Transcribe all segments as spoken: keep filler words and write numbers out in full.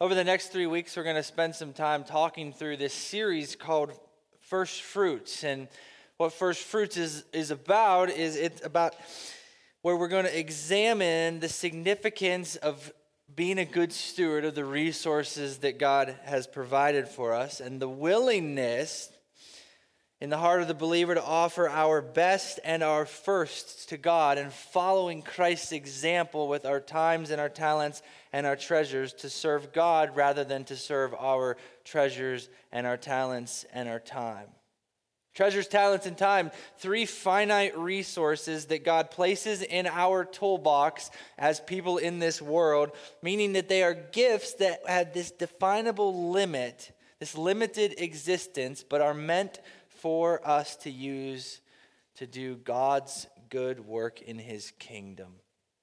over the next three weeks, we're going to spend some time talking through this series called First Fruits. And what First Fruits is, is about is it's about where we're going to examine the significance of being a good steward of the resources that God has provided for us, and the willingness in the heart of the believer to offer our best and our first to God, and following Christ's example with our times and our talents and our treasures to serve God rather than to serve our treasures and our talents and our time. Treasures, talents, and time, three finite resources that God places in our toolbox as people in this world, meaning that they are gifts that have this definable limit, this limited existence, but are meant for us to use to do God's good work in his kingdom.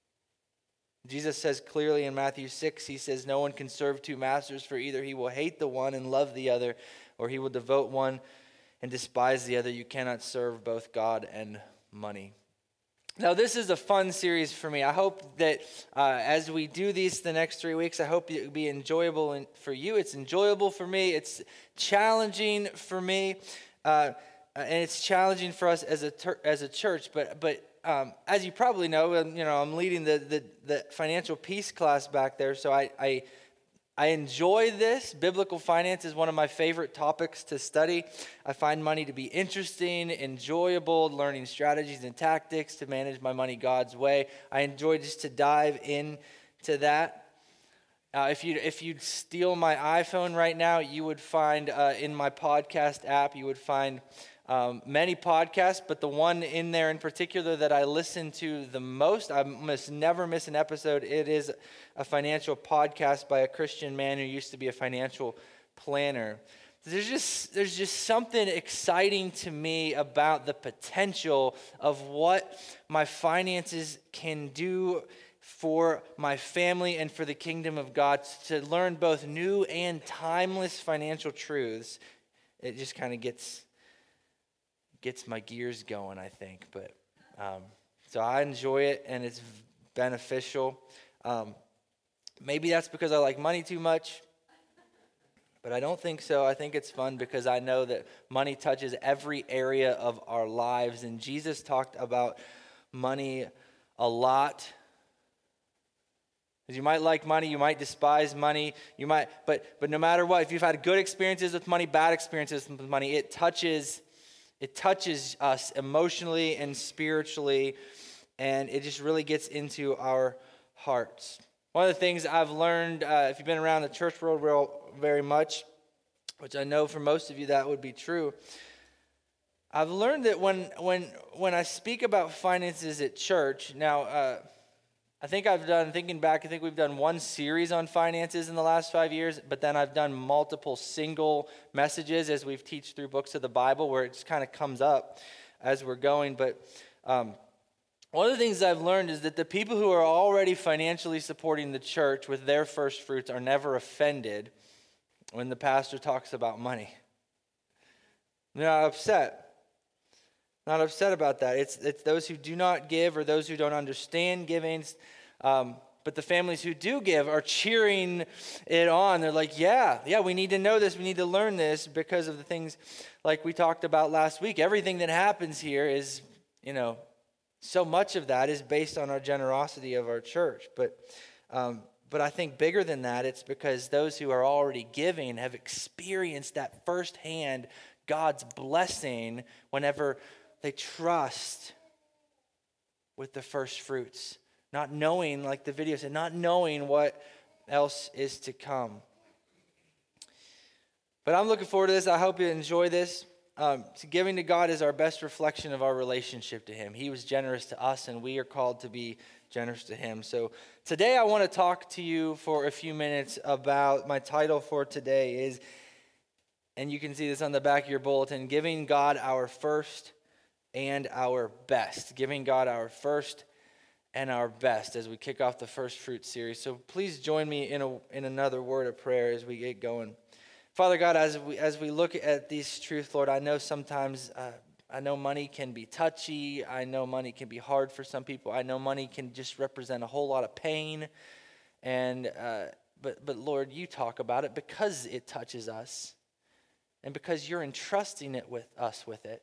Jesus says clearly in Matthew six, he says, "No one can serve two masters, for either he will hate the one and love the other, or he will devote one and despise the other. You cannot serve both God and money." Now, this is a fun series for me. I hope that uh, as we do these the next three weeks, I hope it will be enjoyable for you. It's enjoyable for me. It's challenging for me. Uh, and it's challenging for us as a ter- as a church, but but um, as you probably know, you know I'm leading the, the the financial peace class back there, so I, I I enjoy this. Biblical finance is one of my favorite topics to study. I find money to be interesting, enjoyable, learning strategies and tactics to manage my money God's way. I enjoy just to dive into that. Uh, if you if you'd steal my iPhone right now, you would find uh, in my podcast app, you would find um, many podcasts, but the one in there in particular that I listen to the most, I must never miss an episode. It is a financial podcast by a Christian man who used to be a financial planner. There's just there's just something exciting to me about the potential of what my finances can do for my family and for the kingdom of God, to learn both new and timeless financial truths. It just kind of gets gets my gears going, I think. But um, so I enjoy it, and it's beneficial. Um, maybe that's because I like money too much, but I don't think so. I think it's fun because I know that money touches every area of our lives, and Jesus talked about money a lot. Because you might like money, you might despise money, you might, but but no matter what, if you've had good experiences with money, bad experiences with money, it touches, it touches us emotionally and spiritually, and it just really gets into our hearts. One of the things I've learned, uh, if you've been around the church world real, very much, which I know for most of you that would be true, I've learned that when when when I speak about finances at church, now. Uh, I think I've done, thinking back, I think we've done one series on finances in the last five years, but then I've done multiple single messages as we've teach through books of the Bible where it just kind of comes up as we're going. But um, one of the things I've learned is that the people who are already financially supporting the church with their first fruits are never offended when the pastor talks about money. They're not upset. Not upset about that. It's it's those who do not give or those who don't understand giving. Um, but the families who do give are cheering it on. They're like, yeah, yeah, we need to know this. We need to learn this because of the things like we talked about last week. Everything that happens here is, you know, so much of that is based on our generosity of our church. But um, but I think bigger than that, it's because those who are already giving have experienced that firsthand God's blessing whenever they trust with the first fruits, not knowing, like the video said, not knowing what else is to come. But I'm looking forward to this. I hope you enjoy this. Um, giving to God is our best reflection of our relationship to him. He was generous to us, and we are called to be generous to him. So today I want to talk to you for a few minutes about, my title for today is, and you can see this on the back of your bulletin, Giving God Our First and Our Best. Giving God our first and our best as we kick off the First Fruit series. So please join me in a in another word of prayer as we get going. Father God, as we as we look at these truths, Lord, I know sometimes uh, I know money can be touchy. I know money can be hard for some people. I know money can just represent a whole lot of pain. And uh, but, but Lord, you talk about it because it touches us and because you're entrusting it with us with it.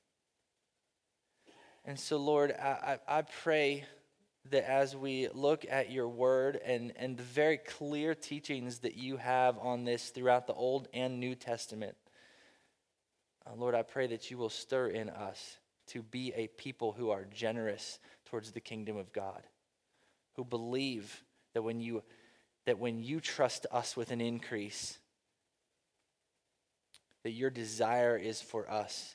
And so, Lord, I, I, I pray that as we look at your word and, and the very clear teachings that you have on this throughout the Old and New Testament, uh, Lord, I pray that you will stir in us to be a people who are generous towards the kingdom of God, who believe that when you that when you trust us with an increase, that your desire is for us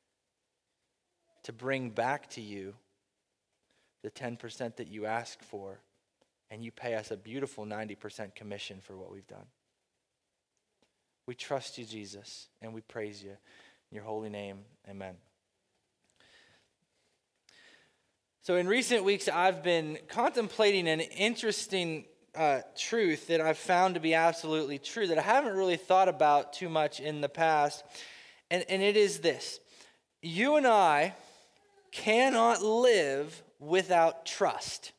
to bring back to you the ten percent that you ask for, and you pay us a beautiful ninety percent commission for what we've done. We trust you, Jesus, and we praise you. In your holy name, amen. So in recent weeks, I've been contemplating an interesting uh, truth that I've found to be absolutely true that I haven't really thought about too much in the past, and, and it is this. You and I cannot live without trust.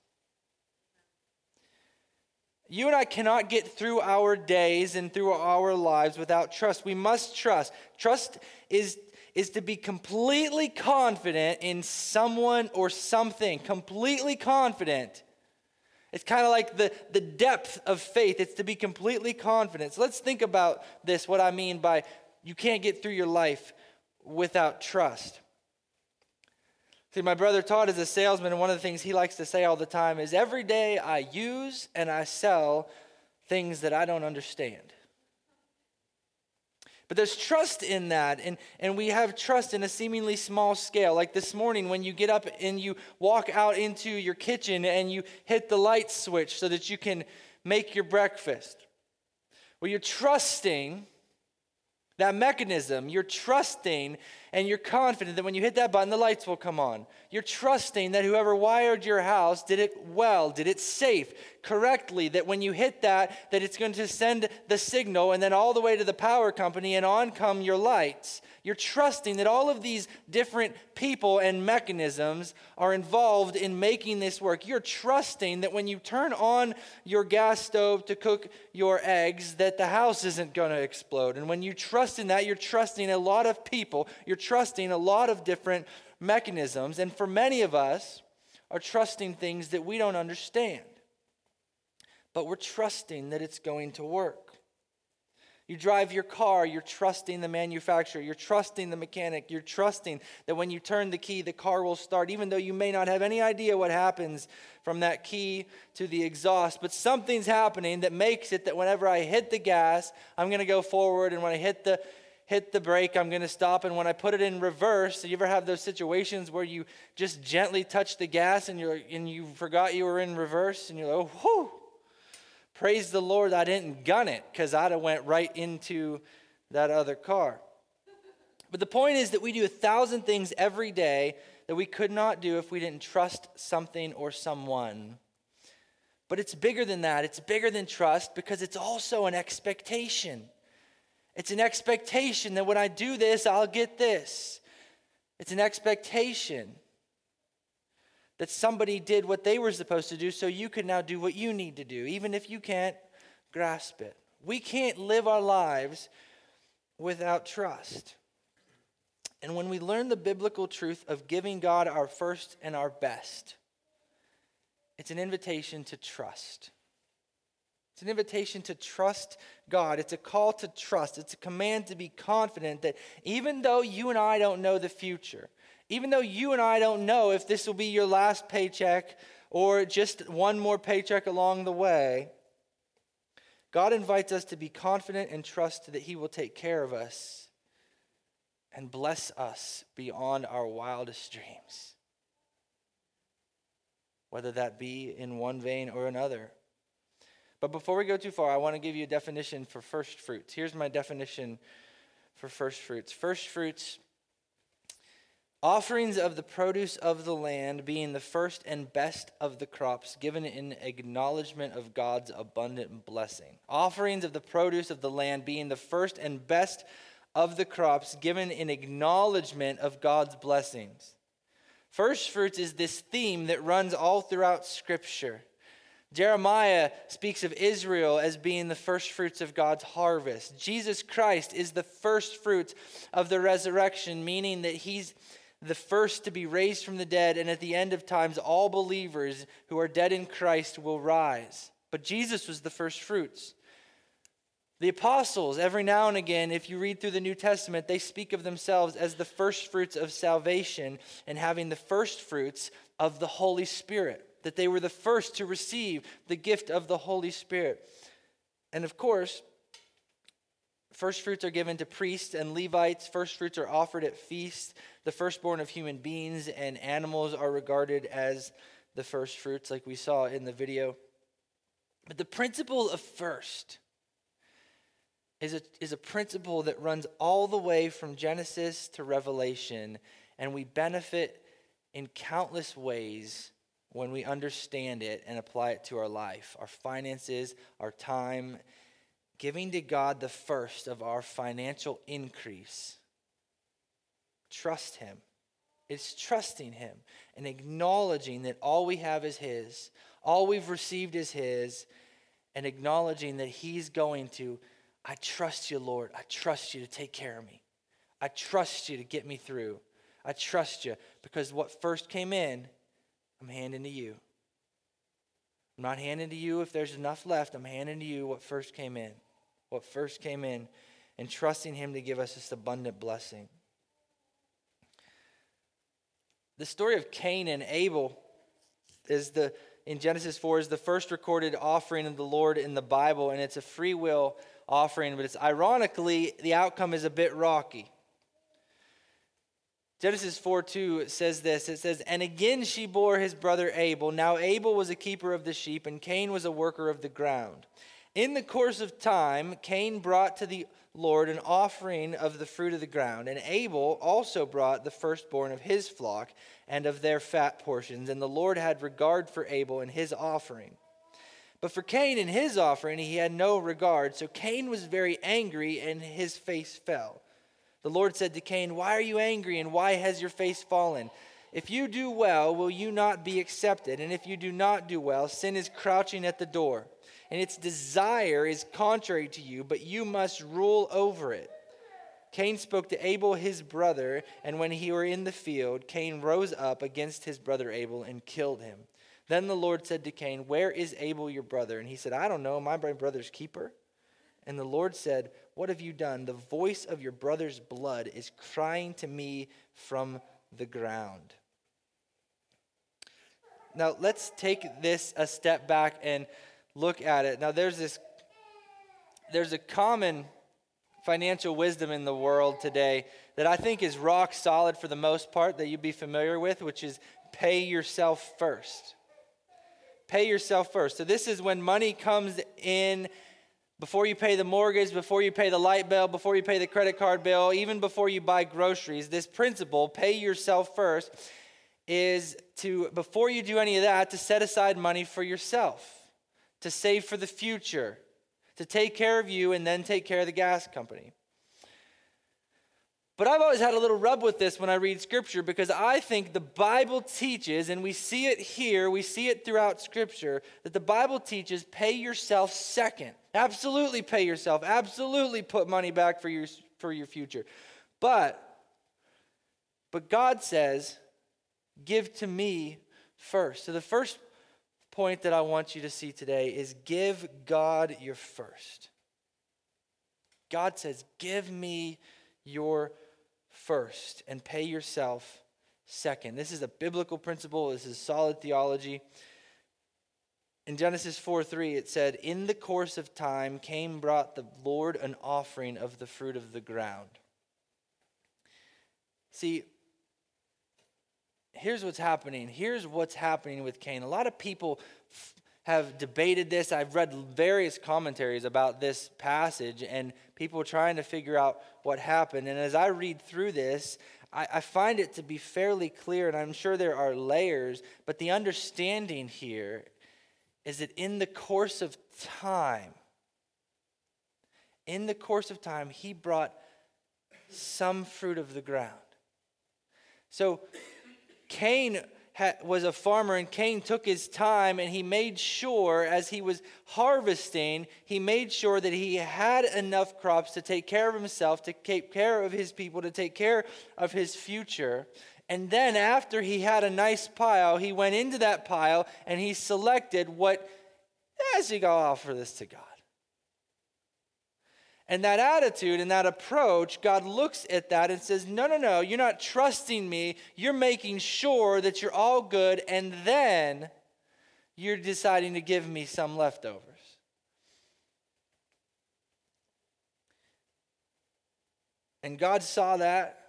You and I cannot get through our days and through our lives without trust. We must trust. Trust is, is to be completely confident in someone or something. Completely confident. It's kind of like the, the depth of faith. It's to be completely confident. So let's think about this, what I mean by you can't get through your life without trust. See, my brother Todd is a salesman, and one of the things he likes to say all the time is, every day I use and I sell things that I don't understand. But there's trust in that, and, and we have trust in a seemingly small scale. Like this morning when you get up and you walk out into your kitchen and you hit the light switch so that you can make your breakfast. Well, you're trusting that mechanism. You're trusting and you're confident that when you hit that button, the lights will come on. You're trusting that whoever wired your house did it well, did it safe, correctly, that when you hit that, that it's going to send the signal and then all the way to the power company and on come your lights. You're trusting that all of these different people and mechanisms are involved in making this work. You're trusting that when you turn on your gas stove to cook your eggs, that the house isn't going to explode. And when you trust in that, you're trusting a lot of people. You're trusting a lot of different mechanisms. And for many of us are trusting things that we don't understand. But we're trusting that it's going to work. You drive your car, you're trusting the manufacturer, you're trusting the mechanic, you're trusting that when you turn the key, the car will start, even though you may not have any idea what happens from that key to the exhaust. But something's happening that makes it that whenever I hit the gas, I'm going to go forward, and when I hit the hit the brake, I'm going to stop, and when I put it in reverse, you ever have those situations where you just gently touch the gas and you're and you forgot you were in reverse, and you're like, oh, whew. Praise the Lord I didn't gun it, because I'd have went right into that other car. But the point is that we do a thousand things every day that we could not do if we didn't trust something or someone. But it's bigger than that. It's bigger than trust, because it's also an expectation. It's an expectation that when I do this, I'll get this. It's an expectation that somebody did what they were supposed to do so you can now do what you need to do, even if you can't grasp it. We can't live our lives without trust. And when we learn the biblical truth of giving God our first and our best, it's an invitation to trust. It's an invitation to trust God. It's a call to trust. It's a command to be confident that even though you and I don't know the future, even though you and I don't know if this will be your last paycheck or just one more paycheck along the way, God invites us to be confident and trust that He will take care of us and bless us beyond our wildest dreams, whether that be in one vein or another. But before we go too far, I want to give you a definition for first fruits. Here's my definition for first fruits. First fruits: offerings of the produce of the land, being the first and best of the crops, given in acknowledgement of God's abundant blessing. Offerings of the produce of the land, being the first and best of the crops, given in acknowledgement of God's blessings. First fruits is this theme that runs all throughout Scripture. Jeremiah speaks of Israel as being the first fruits of God's harvest. Jesus Christ is the first fruits of the resurrection, meaning that he's the first to be raised from the dead, and at the end of times, all believers who are dead in Christ will rise. But Jesus was the first fruits. The apostles, every now and again, if you read through the New Testament, they speak of themselves as the first fruits of salvation and having the first fruits of the Holy Spirit, that they were the first to receive the gift of the Holy Spirit. And of course, first fruits are given to priests and Levites. First fruits are offered at feasts. The firstborn of human beings and animals are regarded as the first fruits, like we saw in the video. But the principle of first is a, is a principle that runs all the way from Genesis to Revelation, and we benefit in countless ways when we understand it and apply it to our life, our finances, our time, giving to God the first of our financial increase. Trust him. It's trusting him and acknowledging that all we have is his, all we've received is his, and acknowledging that he's going to, I trust you, Lord. I trust you to take care of me. I trust you to get me through. I trust you because what first came in, I'm handing to you. I'm not handing to you if there's enough left. I'm handing to you what first came in. What first came in, and trusting him to give us this abundant blessing. The story of Cain and Abel is the in Genesis four is the first recorded offering of the Lord in the Bible, and it's a free will offering, but it's ironically the outcome is a bit rocky. Genesis four two says this. It says, "And again she bore his brother Abel. Now Abel was a keeper of the sheep, and Cain was a worker of the ground. In the course of time, Cain brought to the Lord an offering of the fruit of the ground, and Abel also brought the firstborn of his flock and of their fat portions. And the Lord had regard for Abel and his offering. But for Cain and his offering he had no regard. So Cain was very angry, and his face fell. The Lord said to Cain, 'Why are you angry, and why has your face fallen? If you do well, will you not be accepted? And if you do not do well, sin is crouching at the door, and its desire is contrary to you, but you must rule over it.' Cain spoke to Abel his brother, and when he were in the field, Cain rose up against his brother Abel and killed him. Then the Lord said to Cain, 'Where is Abel your brother?' And he said, 'I don't know, my brother's keeper.' And the Lord said, 'What have you done? The voice of your brother's blood is crying to me from the ground.'" Now let's take this a step back and look at it. Now there's this, there's a common financial wisdom in the world today that I think is rock solid for the most part that you'd be familiar with, which is pay yourself first. Pay yourself first. So this is when money comes in before you pay the mortgage, before you pay the light bill, before you pay the credit card bill, even before you buy groceries. This principle, pay yourself first, is to, before you do any of that, to set aside money for yourself, to save for the future, to take care of you and then take care of the gas company. But I've always had a little rub with this when I read Scripture, because I think the Bible teaches, and we see it here, we see it throughout Scripture, that the Bible teaches pay yourself second. Absolutely pay yourself. Absolutely put money back for your, for your future. But, but God says, give to me first. So the first point that I want you to see today is give God your first. God says, give me your first and pay yourself second. This is a biblical principle. This is solid theology. In Genesis four three, it said, "In the course of time, Cain brought the Lord an offering of the fruit of the ground." See, here's what's happening. Here's what's happening with Cain. A lot of people f- have debated this. I've read various commentaries about this passage, and people trying to figure out what happened. And as I read through this, I, I find it to be fairly clear, and I'm sure there are layers, but the understanding here is that in the course of time, in the course of time, he brought some fruit of the ground. So Cain was a farmer, and Cain took his time and he made sure, as he was harvesting, he made sure that he had enough crops to take care of himself, to take care of his people, to take care of his future. And then after he had a nice pile, he went into that pile and he selected what, as you go, I'll offer this to God. And that attitude and that approach, God looks at that and says, no, no, no, you're not trusting me. You're making sure that you're all good, and then you're deciding to give me some leftovers. And God saw that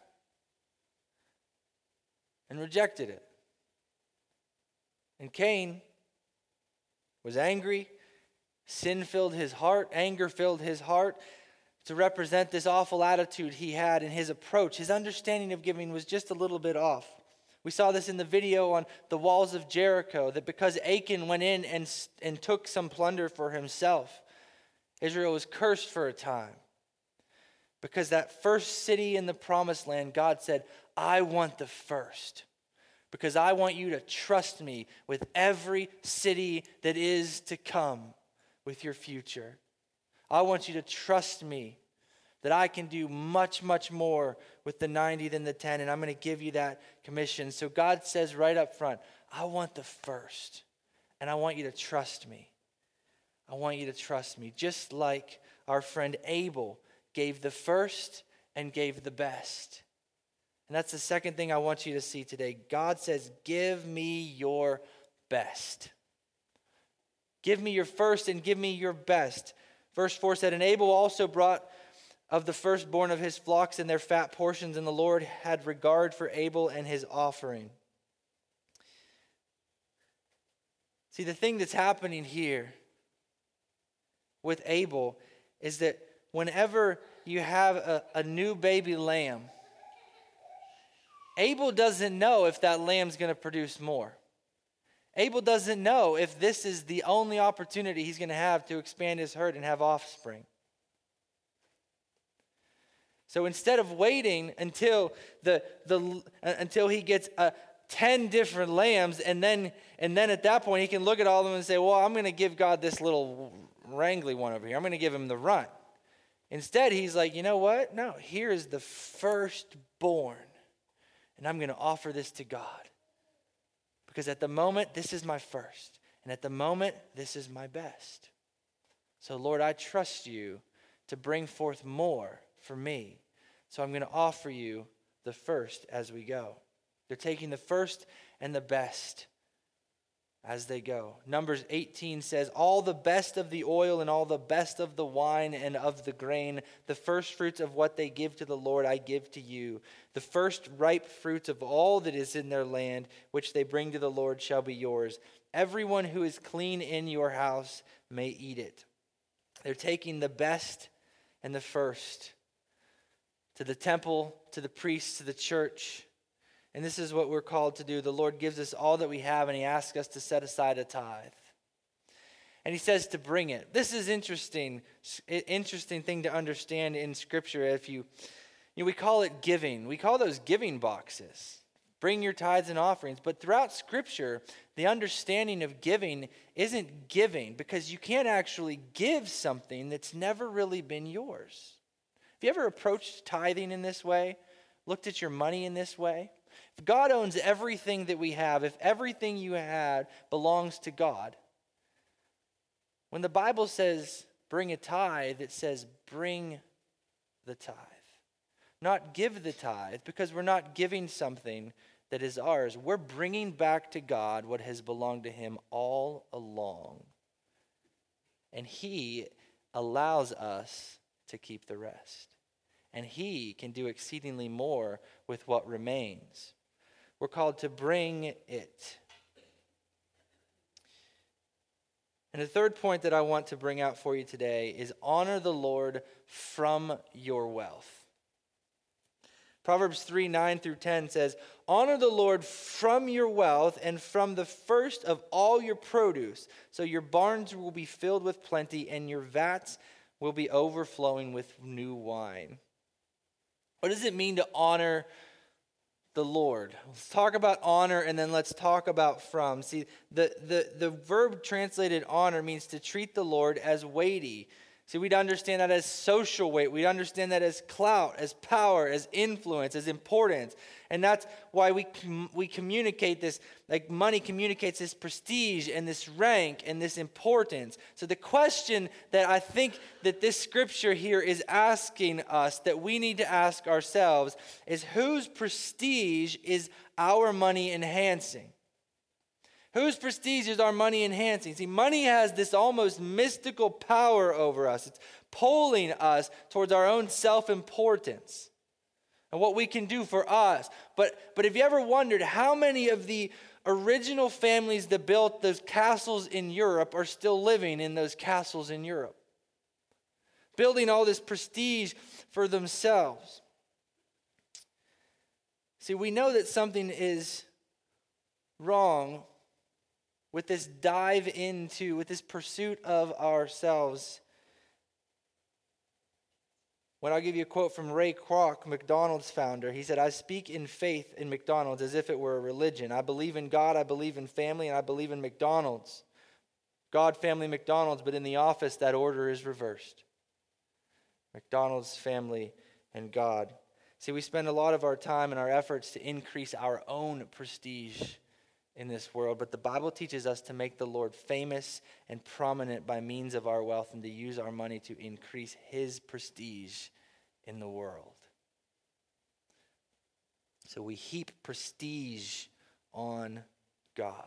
and rejected it. And Cain was angry. Sin filled his heart. Anger filled his heart. To represent this awful attitude he had in his approach. His understanding of giving was just a little bit off. We saw this in the video on the walls of Jericho, that because Achan went in and, and took some plunder for himself, Israel was cursed for a time. Because that first city in the promised land, God said, I want the first. Because I want you to trust me with every city that is to come with your future. I want you to trust me that I can do much, much more with the ninety than the ten, and I'm going to give you that commission. So God says right up front, I want the first, and I want you to trust me. I want you to trust me, just like our friend Abel gave the first and gave the best. And that's the second thing I want you to see today. God says, give me your best. Give me your first and give me your best. Verse four said, and Abel also brought of the firstborn of his flocks and their fat portions, and the Lord had regard for Abel and his offering. See, the thing that's happening here with Abel is that whenever you have a, a new baby lamb, Abel doesn't know if that lamb's going to produce more. Abel doesn't know if this is the only opportunity he's going to have to expand his herd and have offspring. So instead of waiting until the the uh, until he gets uh, ten different lambs, and then and then at that point he can look at all of them and say, "Well, I'm going to give God this little wrangly one over here. I'm going to give him the runt." Instead, he's like, "You know what? No, here is the firstborn, and I'm going to offer this to God." Because at the moment, this is my first. And at the moment, this is my best. So, Lord, I trust you to bring forth more for me. So I'm going to offer you the first as we go. They're taking the first and the best as they go. Numbers eighteen says, all the best of the oil and all the best of the wine and of the grain, the first fruits of what they give to the Lord, I give to you. The first ripe fruits of all that is in their land, which they bring to the Lord, shall be yours. Everyone who is clean in your house may eat it. They're taking the best and the first to the temple, to the priests, to the church. And this is what we're called to do. The Lord gives us all that we have, and he asks us to set aside a tithe. And he says to bring it. This is interesting, interesting thing to understand in Scripture. If you, you know, we call it giving. We call those giving boxes. Bring your tithes and offerings. But throughout Scripture, the understanding of giving isn't giving, because you can't actually give something that's never really been yours. Have you ever approached tithing in this way? Looked at your money in this way? If God owns everything that we have, if everything you had belongs to God, when the Bible says bring a tithe, it says bring the tithe. Not give the tithe, because we're not giving something that is ours. We're bringing back to God what has belonged to him all along. And he allows us to keep the rest. And he can do exceedingly more with what remains. We're called to bring it. And the third point that I want to bring out for you today is honor the Lord from your wealth. Proverbs three, nine through ten says, honor the Lord from your wealth and from the first of all your produce. So your barns will be filled with plenty and your vats will be overflowing with new wine. What does it mean to honor the Lord. Let's talk about honor, and then let's talk about from. See, the, the, the verb translated honor means to treat the Lord as weighty. See, we'd understand that as social weight. We'd understand that as clout, as power, as influence, as importance. And that's why we com- we communicate this, like money communicates this prestige and this rank and this importance. So the question that I think that this scripture here is asking us, that we need to ask ourselves, is whose prestige is our money enhancing? Whose prestige is our money enhancing? See, money has this almost mystical power over us. It's pulling us towards our own self-importance and what we can do for us. But, but have you ever wondered how many of the original families that built those castles in Europe are still living in those castles in Europe? Building all this prestige for themselves. See, we know that something is wrong with this dive into, with this pursuit of ourselves. When I'll give you a quote from Ray Kroc, McDonald's founder. He said, "I speak in faith in McDonald's as if it were a religion. I believe in God, I believe in family, and I believe in McDonald's. God, family, McDonald's, but in the office that order is reversed. McDonald's, family, and God." See, we spend a lot of our time and our efforts to increase our own prestige in this world, but the Bible teaches us to make the Lord famous and prominent by means of our wealth and to use our money to increase his prestige in the world. So we heap prestige on God.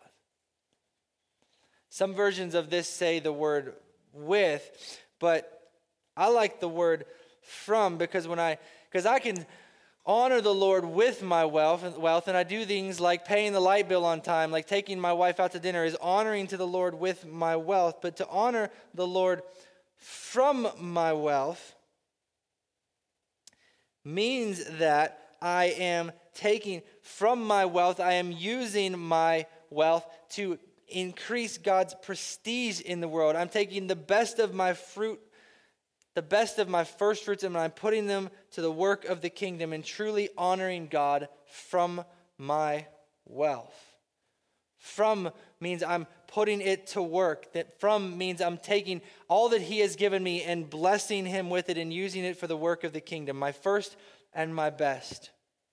Some versions of this say the word with, but I like the word from, because when I because I can honor the Lord with my wealth, wealth, and I do things like paying the light bill on time, like taking my wife out to dinner is honoring to the Lord with my wealth. But to honor the Lord from my wealth means that I am taking from my wealth, I am using my wealth to increase God's prestige in the world. I'm taking the best of my fruit, the best of my first fruits, and I'm putting them to the work of the kingdom and truly honoring God from my wealth. From means I'm putting it to work. That from means I'm taking all that he has given me and blessing him with it and using it for the work of the kingdom, my first and my best.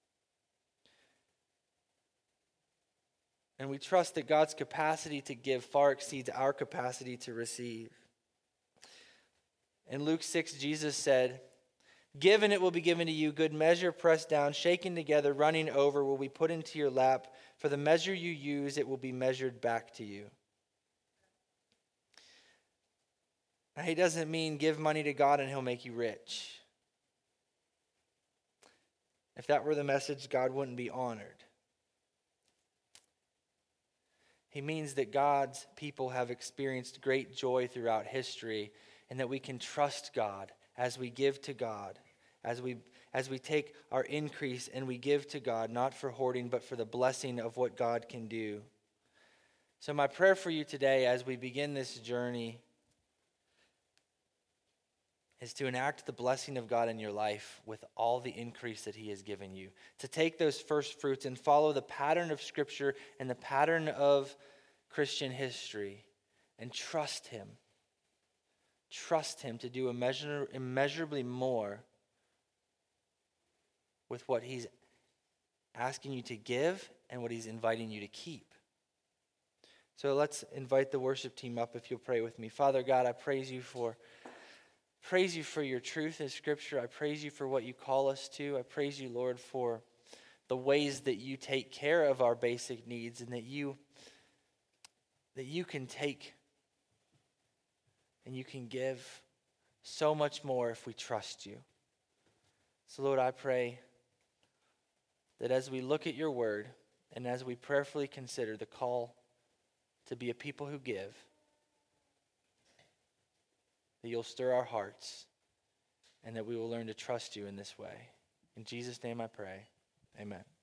And we trust that God's capacity to give far exceeds our capacity to receive. In Luke six, Jesus said, "Give and it will be given to you, good measure, pressed down, shaken together, running over, will be put into your lap. For the measure you use, it will be measured back to you." Now, he doesn't mean give money to God and he'll make you rich. If that were the message, God wouldn't be honored. He means that God's people have experienced great joy throughout history, and that we can trust God as we give to God, as we as we take our increase and we give to God, not for hoarding, but for the blessing of what God can do. So my prayer for you today as we begin this journey is to enact the blessing of God in your life with all the increase that he has given you. To take those first fruits and follow the pattern of Scripture and the pattern of Christian history and trust him. Trust him to do immeasur- immeasurably more with what he's asking you to give and what he's inviting you to keep. So let's invite the worship team up if you'll pray with me. Father God, I praise you for praise you for your truth in Scripture. I praise you for what you call us to. I praise you, Lord, for the ways that you take care of our basic needs, and that you that you can take and you can give so much more if we trust you. So, Lord, I pray that as we look at your word and as we prayerfully consider the call to be a people who give, that you'll stir our hearts and that we will learn to trust you in this way. In Jesus' name I pray. Amen.